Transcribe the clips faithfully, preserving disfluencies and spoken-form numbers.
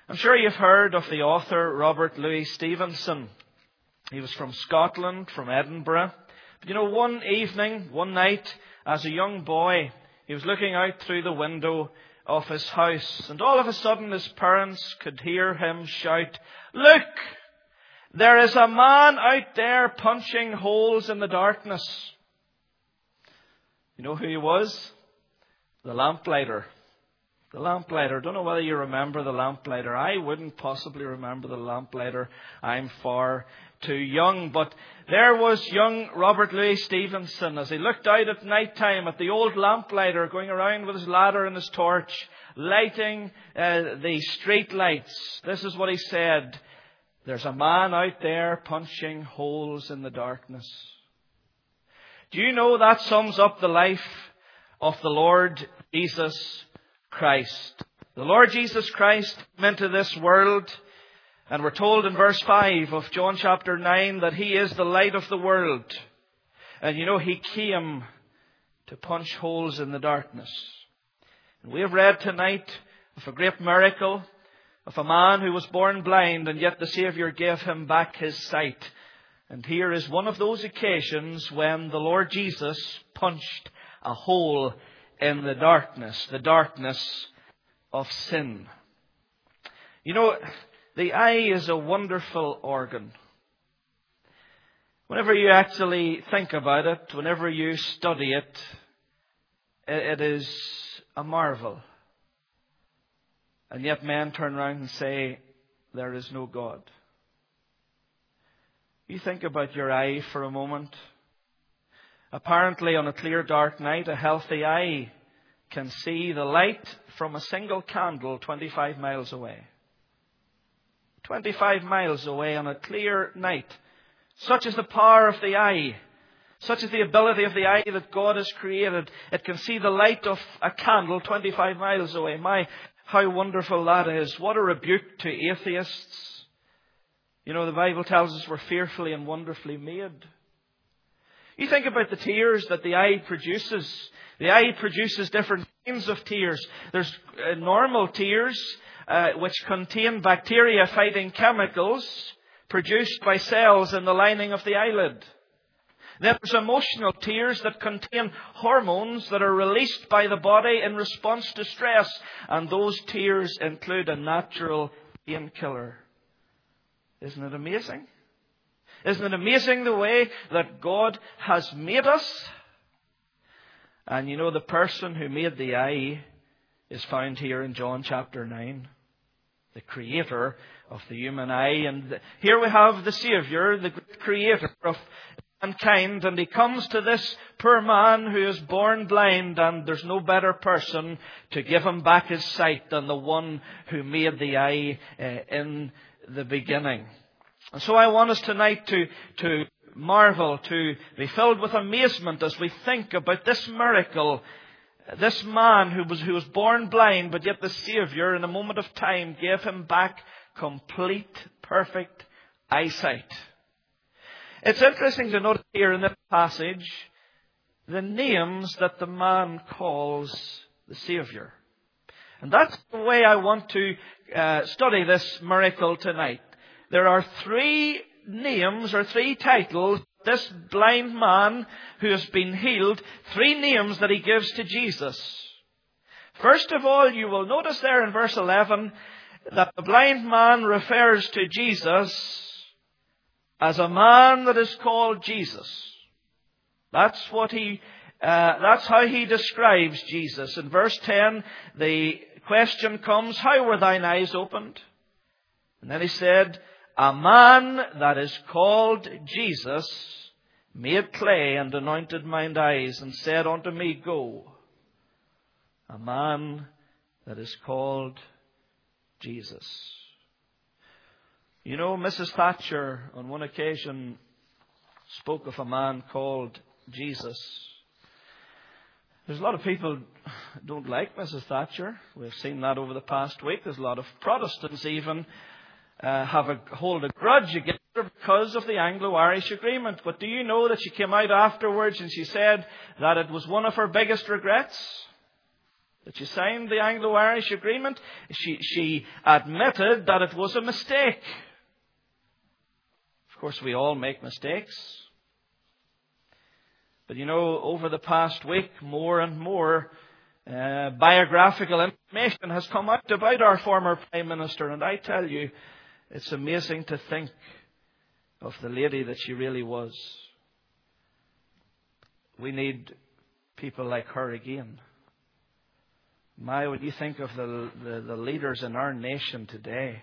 I'm sure you've heard of the author Robert Louis Stevenson. He was from Scotland, from Edinburgh. But you know, one evening, one night, as a young boy, he was looking out through the window of his house, and all of a sudden his parents could hear him shout, "Look! There is a man out there punching holes in the darkness." You know who he was? The lamplighter. The lamplighter. Don't know whether you remember the lamplighter. I wouldn't possibly remember the lamplighter. I'm far too young. But there was young Robert Louis Stevenson as he looked out at night time at the old lamplighter going around with his ladder and his torch, lighting uh, the street lights. This is what he said: "There's a man out there punching holes in the darkness." Do you know that sums up the life of the Lord Jesus Christ? The Lord Jesus Christ came into this world, and we're told in verse five of John chapter nine that He is the light of the world. And you know, He came to punch holes in the darkness. And we have read tonight of a great miracle of a man who was born blind, and yet the Saviour gave him back his sight. And here is one of those occasions when the Lord Jesus punched a hole in the darkness, the darkness of sin. You know, the eye is a wonderful organ. Whenever you actually think about it, whenever you study it, it is a marvel. And yet men turn around and say, there is no God. You think about your eye for a moment. Apparently, on a clear, dark night, a healthy eye can see the light from a single candle twenty-five miles away. twenty-five miles away on a clear night. Such is the power of the eye. Such is the ability of the eye that God has created. It can see the light of a candle twenty-five miles away. My, how wonderful that is. What a rebuke to atheists. You know, the Bible tells us we're fearfully and wonderfully made. You think about the tears that the eye produces. The eye produces different kinds of tears. There's uh, normal tears, uh, which contain bacteria-fighting chemicals produced by cells in the lining of the eyelid. Then there's emotional tears that contain hormones that are released by the body in response to stress. And those tears include a natural painkiller. Isn't it amazing? Isn't it amazing the way that God has made us? And you know, the person who made the eye is found here in John chapter nine. The creator of the human eye. And here we have the Saviour, the creator of mankind. And He comes to this poor man who is born blind. And there's no better person to give him back his sight than the one who made the eye uh, in the beginning. And so I want us tonight to, to marvel, to be filled with amazement as we think about this miracle. This man who was, who was born blind, but yet the Saviour in a moment of time gave him back complete, perfect eyesight. It's interesting to note here in this passage the names that the man calls the Saviour. And that's the way I want to uh, study this miracle tonight. There are three names or three titles, this blind man who has been healed, three names that he gives to Jesus. First of all, you will notice there in verse eleven that the blind man refers to Jesus as a man that is called Jesus. That's what he Uh, that's how he describes Jesus. In verse ten, the question comes, how were thine eyes opened? And then he said, a man that is called Jesus made clay and anointed mine eyes and said unto me, go. A man that is called Jesus. You know, Missus Thatcher on one occasion spoke of a man called Jesus. There's a lot of people who don't like Missus Thatcher. We've seen that over the past week. There's a lot of Protestants even uh, have a hold a grudge against her because of the Anglo-Irish agreement. But do you know that she came out afterwards and she said that it was one of her biggest regrets? that she signed the Anglo-Irish Agreement. She, she admitted that it was a mistake. Of course, we all make mistakes. But you know, over the past week, more and more uh, biographical information has come out about our former Prime Minister. And I tell you, it's amazing to think of the lady that she really was. We need people like her again. My, when you think of the, the, the leaders in our nation today,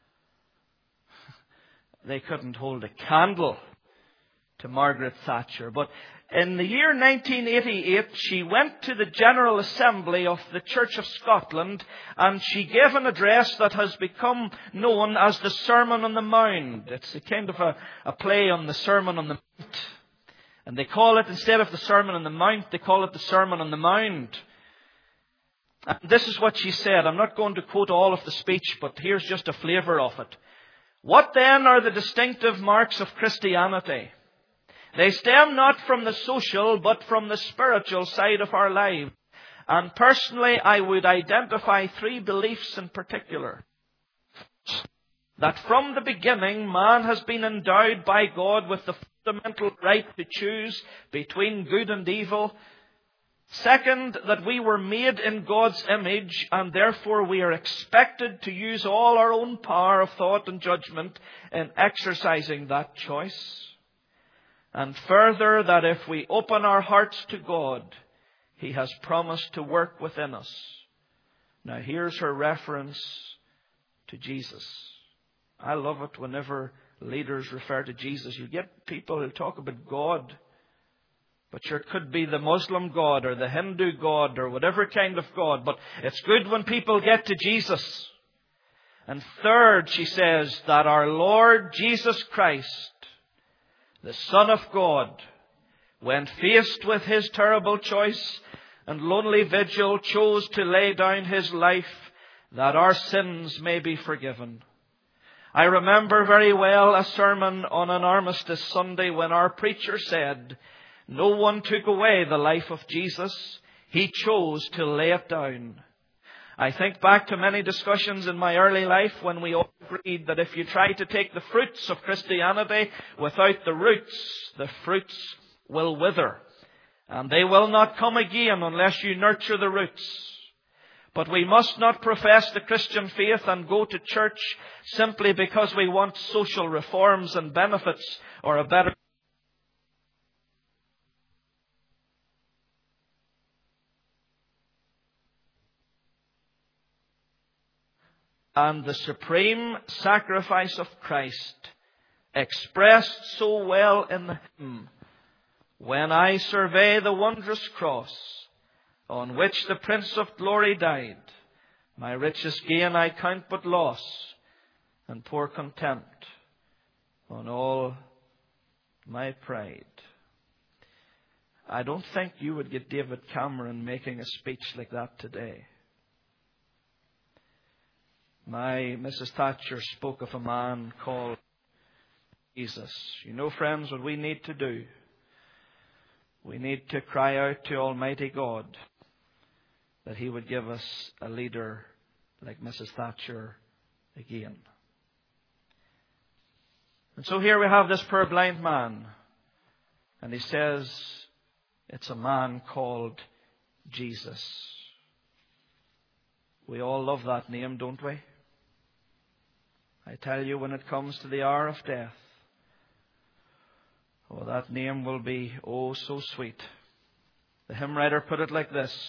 they couldn't hold a candle to Margaret Thatcher. But in the year nineteen eighty-eight, she went to the General Assembly of the Church of Scotland and she gave an address that has become known as the Sermon on the Mount. It's a kind of a, a play on the Sermon on the Mount. And they call it, instead of the Sermon on the Mount, they call it the Sermon on the Mount. And this is what she said. I'm not going to quote all of the speech, but here's just a flavour of it. What then are the distinctive marks of Christianity? They stem not from the social, but from the spiritual side of our lives. And personally, I would identify three beliefs in particular. That from the beginning, man has been endowed by God with the fundamental right to choose between good and evil. Second, that we were made in God's image and therefore we are expected to use all our own power of thought and judgment in exercising that choice. And further, that if we open our hearts to God, He has promised to work within us. Now here's her reference to Jesus. I love it whenever leaders refer to Jesus. You get people who talk about God. But sure, it could be the Muslim God or the Hindu God or whatever kind of God. But it's good when people get to Jesus. And third, she says that our Lord Jesus Christ, the Son of God, when faced with His terrible choice and lonely vigil, chose to lay down His life that our sins may be forgiven. I remember very well a sermon on an Armistice Sunday when our preacher said, no one took away the life of Jesus. He chose to lay it down. I think back to many discussions in my early life when we all agreed that if you try to take the fruits of Christianity without the roots, the fruits will wither. And they will not come again unless you nurture the roots. But we must not profess the Christian faith and go to church simply because we want social reforms and benefits or a better and the supreme sacrifice of Christ, expressed so well in the hymn, when I survey the wondrous cross on which the Prince of Glory died, my richest gain I count but loss, and pour contempt on all my pride. I don't think you would get David Cameron making a speech like that today. My Missus Thatcher spoke of a man called Jesus. You know, friends, what we need to do? We need to cry out to Almighty God that He would give us a leader like Missus Thatcher again. And so here we have this poor blind man. And he says, it's a man called Jesus. We all love that name, don't we? I tell you, when it comes to the hour of death, oh, that name will be, oh, so sweet. The hymn writer put it like this.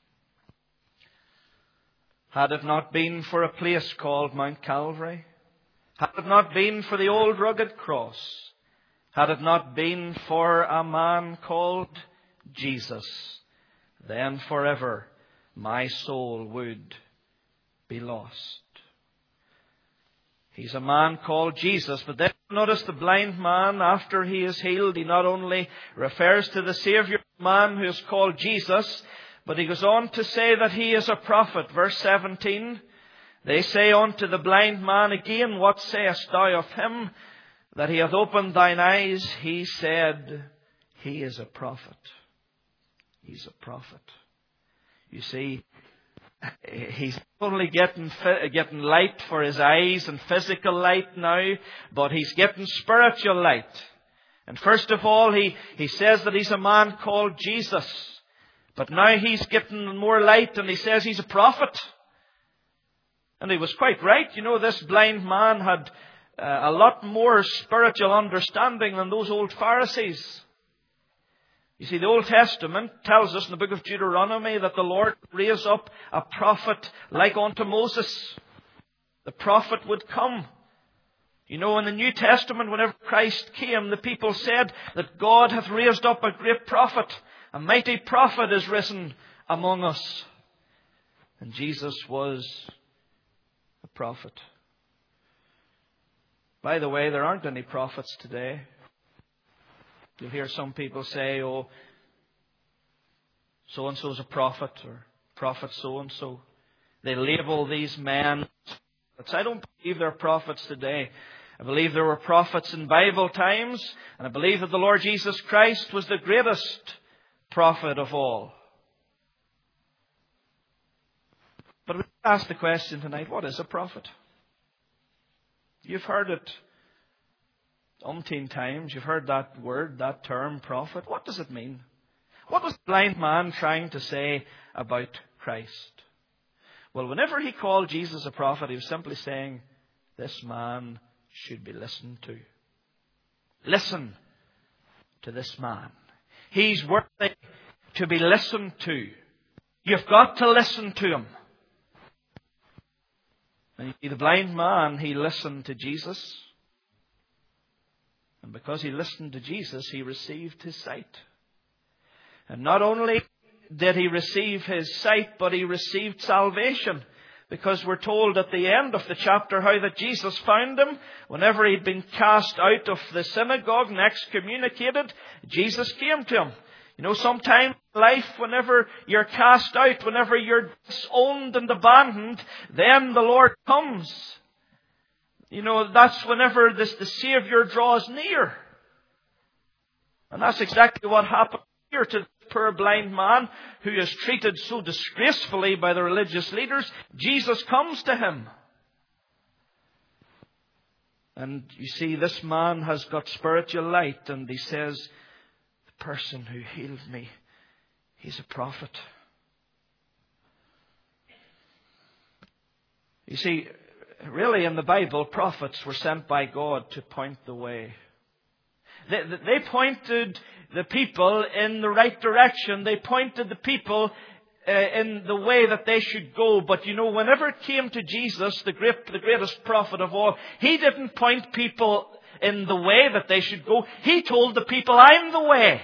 Had it not been for a place called Mount Calvary, had it not been for the old rugged cross, had it not been for a man called Jesus, then forever my soul would be lost. He's a man called Jesus. But then notice the blind man, after he is healed, he not only refers to the Saviour man who is called Jesus, but he goes on to say that he is a prophet. Verse seventeen, they say unto the blind man again, what sayest thou of him that he hath opened thine eyes? He said, he is a prophet. He's a prophet. You see, He's only getting getting light for his eyes and physical light now, but he's getting spiritual light. And first of all, he, he says that he's a man called Jesus. But now he's getting more light, and he says he's a prophet. And he was quite right. You know, this blind man had uh, a lot more spiritual understanding than those old Pharisees. You see, the Old Testament tells us in the book of Deuteronomy that the Lord raised up a prophet like unto Moses. The prophet would come. You know, in the New Testament, whenever Christ came, the people said that God hath raised up a great prophet. A mighty prophet is risen among us. And Jesus was a prophet. By the way, there aren't any prophets today. You'll hear some people say, oh, so-and-so's a prophet, or prophet so-and-so. They label these men. I don't believe they're prophets today. I believe there were prophets in Bible times, and I believe that the Lord Jesus Christ was the greatest prophet of all. But we ask the question tonight, what is a prophet? You've heard it umpteen times. You've heard that word, that term, prophet. What does it mean? What was the blind man trying to say about Christ? Well, whenever he called Jesus a prophet, he was simply saying, this man should be listened to. Listen to this man. He's worthy to be listened to. You've got to listen to him. And you see, the blind man, he listened to Jesus. And because he listened to Jesus, he received his sight. And not only did he receive his sight, but he received salvation. Because we're told at the end of the chapter how that Jesus found him. Whenever he'd been cast out of the synagogue and excommunicated, Jesus came to him. You know, sometimes in life, whenever you're cast out, whenever you're disowned and abandoned, then the Lord comes. You know, that's whenever this, the Savior draws near. And that's exactly what happened here to the poor blind man who is treated so disgracefully by the religious leaders. Jesus comes to him. And you see, this man has got spiritual light, and he says, the person who healed me, he's a prophet. You see, really, in the Bible, prophets were sent by God to point the way. They, they pointed the people in the right direction. They pointed the people uh, in the way that they should go. But you know, whenever it came to Jesus, the great, the greatest prophet of all, he didn't point people in the way that they should go. He told the people, I'm the way.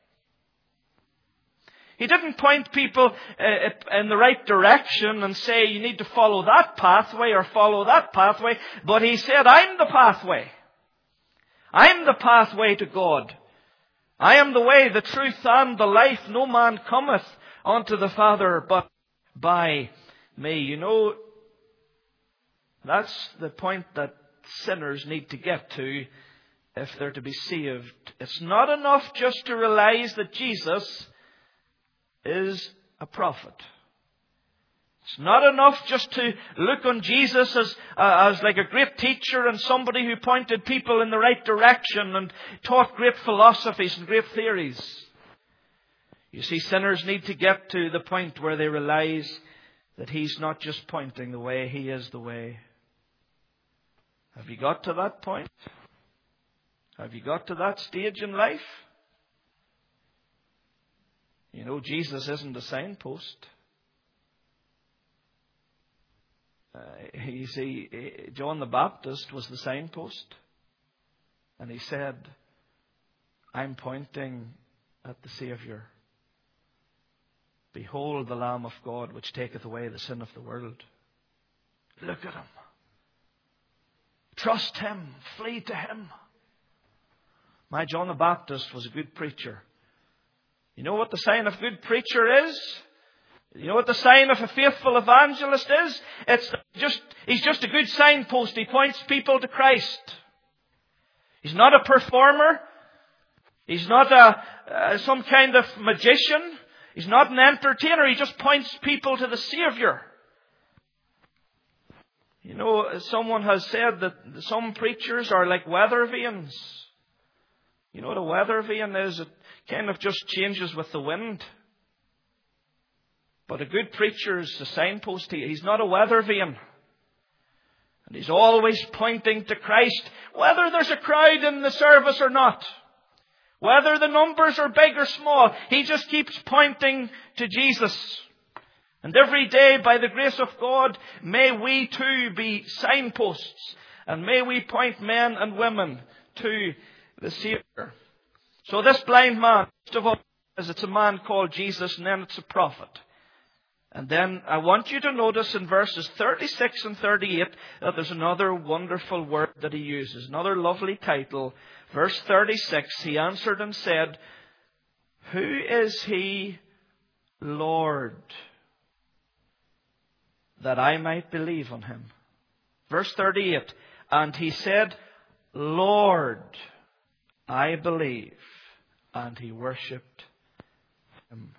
He didn't point people uh, in the right direction and say, you need to follow that pathway or follow that pathway. But he said, I'm the pathway. I'm the pathway to God. I am the way, the truth, and the life. No man cometh unto the Father but by me. You know, that's the point that sinners need to get to if they're to be saved. It's not enough just to realize that Jesus is a prophet. It's not enough just to look on Jesus as, uh, as like a great teacher and somebody who pointed people in the right direction and taught great philosophies and great theories. You see, sinners need to get to the point where they realize that He's not just pointing the way, He is the way. Have you got to that point? Have you got to that stage in life? You know, Jesus isn't a signpost. Uh, you see, John the Baptist was the signpost. And he said, I'm pointing at the Saviour. Behold the Lamb of God, which taketh away the sin of the world. Look at Him. Trust Him. Flee to Him. My John the Baptist was a good preacher. You know what the sign of a good preacher is? You know what the sign of a faithful evangelist is? It's just, he's just a good signpost. He points people to Christ. He's not a performer. He's not a, uh, some kind of magician. He's not an entertainer. He just points people to the Savior. You know, someone has said that some preachers are like weather vanes. You know what a weather vane is? It kind of just changes with the wind. But a good preacher is a signpost. He's not a weather vane. And he's always pointing to Christ, whether there's a crowd in the service or not. Whether the numbers are big or small, he just keeps pointing to Jesus. And every day, by the grace of God, may we too be signposts. And may we point men and women to the Savior. So this blind man, first of all, it's a man called Jesus, and then it's a prophet. And then I want you to notice in verses thirty-six and thirty-eight that there's another wonderful word that he uses. Another lovely title. Verse thirty-six, he answered and said, "Who is he, Lord, that I might believe on him?" Verse thirty-eight, and he said, "Lord, I believe." And he worshipped him.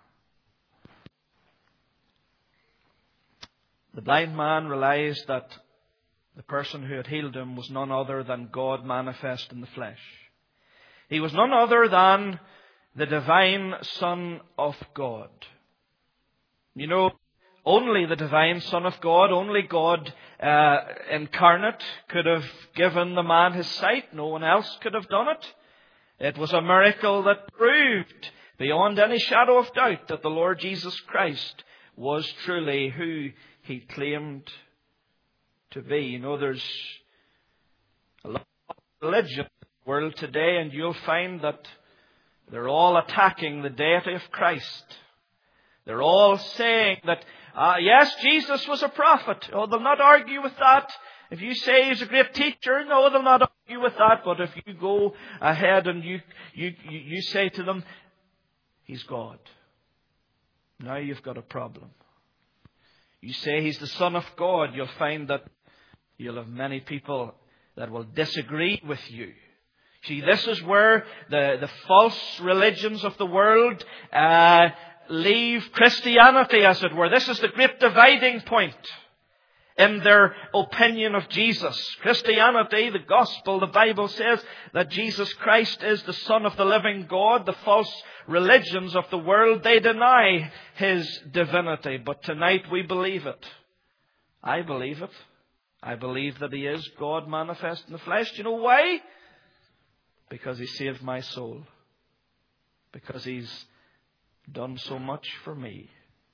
The blind man realized that the person who had healed him was none other than God manifest in the flesh. He was none other than the divine Son of God. You know, only the divine Son of God, only God uh, incarnate could have given the man his sight. No one else could have done it. It was a miracle that proved beyond any shadow of doubt that the Lord Jesus Christ was truly who he claimed to be. You know, there's a lot of religion in the world today, and you'll find that they're all attacking the deity of Christ. They're all saying that, uh, yes, Jesus was a prophet. Oh, they'll not argue with that. If you say he's a great teacher, no, they'll not argue with that. But if you go ahead and you, you, you, you say to them, he's God, now you've got a problem. You say he's the Son of God, you'll find that you'll have many people that will disagree with you. See, this is where the, the false religions of the world uh, leave Christianity, as it were. This is the great dividing point in their opinion of Jesus. Christianity, the gospel, the Bible says that Jesus Christ is the Son of the living God. The false religions of the world, they deny his divinity. But tonight we believe it. I believe it. I believe that he is God manifest in the flesh. Do you know why? Because he saved my soul. Because he's done so much for me.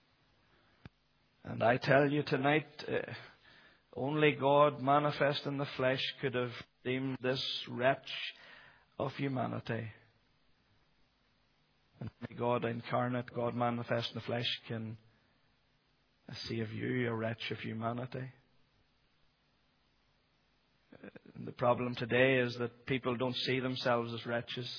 And I tell you tonight, uh, only God manifest in the flesh could have redeemed this wretch of humanity. And God incarnate, God manifest in the flesh can save you, a wretch of humanity. And the problem today is that people don't see themselves as wretches.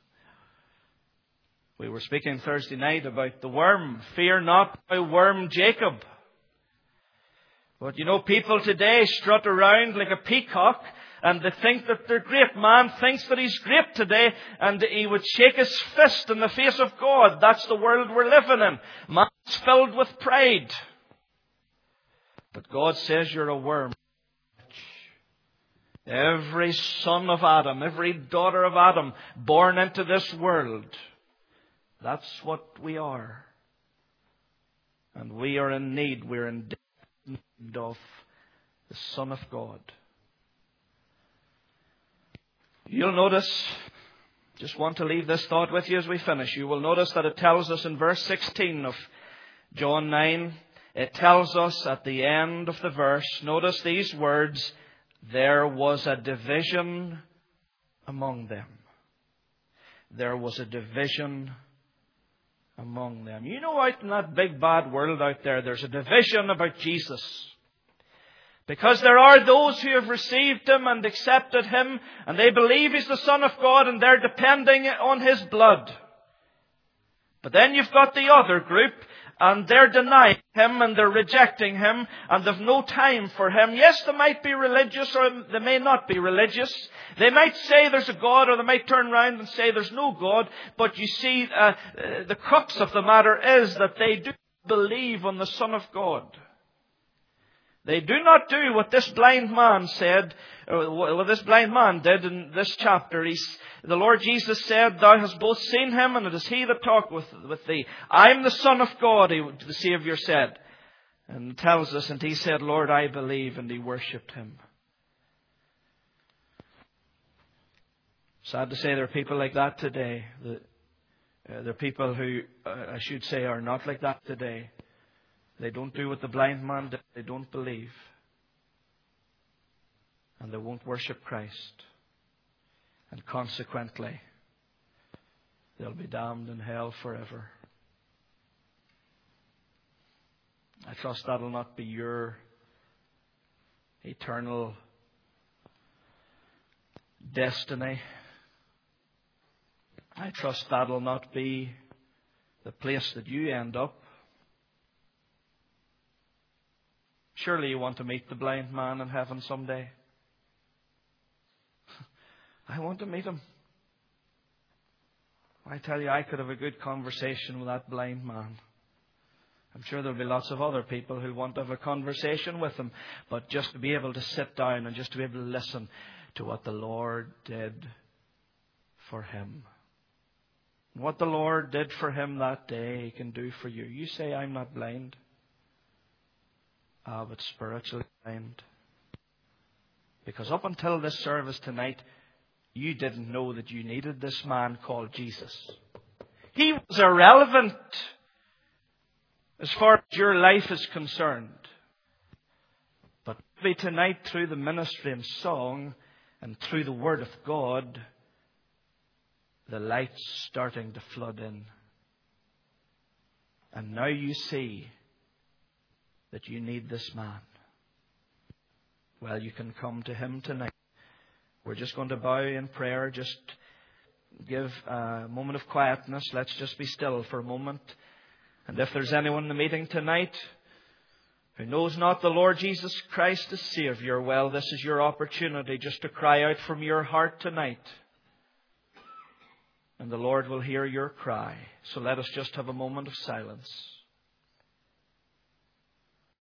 We were speaking Thursday night about the worm. Fear not, thou worm Jacob. But you know, people today strut around like a peacock, and they think that their great man thinks that he's great today, and he would shake his fist in the face of God. That's the world we're living in. Man's filled with pride. But God says you're a worm. Every son of Adam, every daughter of Adam born into this world, that's what we are. And we are in need. We're in need of the Son of God. You'll notice, just want to leave this thought with you as we finish. You will notice that it tells us in verse sixteen of John nine, it tells us at the end of the verse, notice these words, there was a division among them. There was a division among them. You know, out in that big bad world out there, there's a division about Jesus. Because there are those who have received him and accepted him, and they believe he's the Son of God, and they're depending on his blood. But then you've got the other group, and they're denying Him and they're rejecting Him and they've no time for Him. Yes, they might be religious or they may not be religious. They might say there's a God or they might turn around and say there's no God. But you see, uh, the crux of the matter is that they do believe on the Son of God. They do not do what this blind man said, or what this blind man did in this chapter. He's, the Lord Jesus said, "Thou hast both seen Him, and it is He that talketh with, with thee. I am the Son of God," he, the Saviour said. And it tells us, and he said, "Lord, I believe," and he worshipped Him. Sad to say there are people like that today. The, uh, there are people who, uh, I should say, are not like that today. They don't do what the blind man did. They don't believe. And they won't worship Christ. And consequently, they'll be damned in hell forever. I trust that will not be your eternal destiny. I trust that will not be the place that you end up. Surely you want to meet the blind man in heaven someday. I want to meet him. I tell you, I could have a good conversation with that blind man. I'm sure there'll be lots of other people who want to have a conversation with him. But just to be able to sit down and just to be able to listen to what the Lord did for him. What the Lord did for him that day, He can do for you. You say, "I'm not blind." Ah, but spiritually blind. Because up until this service tonight, you didn't know that you needed this man called Jesus. He was irrelevant as far as your life is concerned. But maybe tonight, through the ministry and song and through the Word of God, the light's starting to flood in. And now you see that you need this man. Well, you can come to Him tonight. We're just going to bow in prayer. Just give a moment of quietness. Let's just be still for a moment. And if there's anyone in the meeting tonight who knows not the Lord Jesus Christ as Saviour, well, this is your opportunity just to cry out from your heart tonight. And the Lord will hear your cry. So let us just have a moment of silence.